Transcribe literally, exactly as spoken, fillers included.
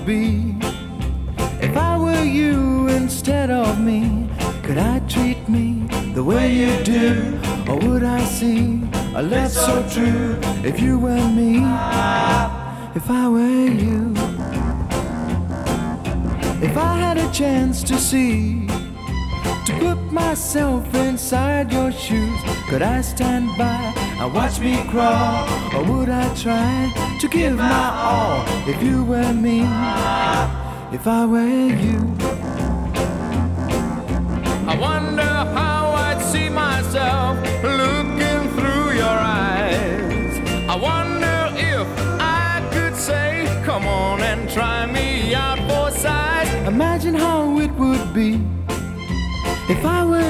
would be if I were you instead of me. Could I treat me the way you do, or would I see a love so true if you were me? If I were you, if I had a chance to see, to put myself inside your shoes, could I stand by and watch me crawl, or would I try to give my all if you were me? If I were you, I wonder how I'd see myself looking through your eyes. I wonder if I could say, come on and try me out for size. Imagine how it would be if I were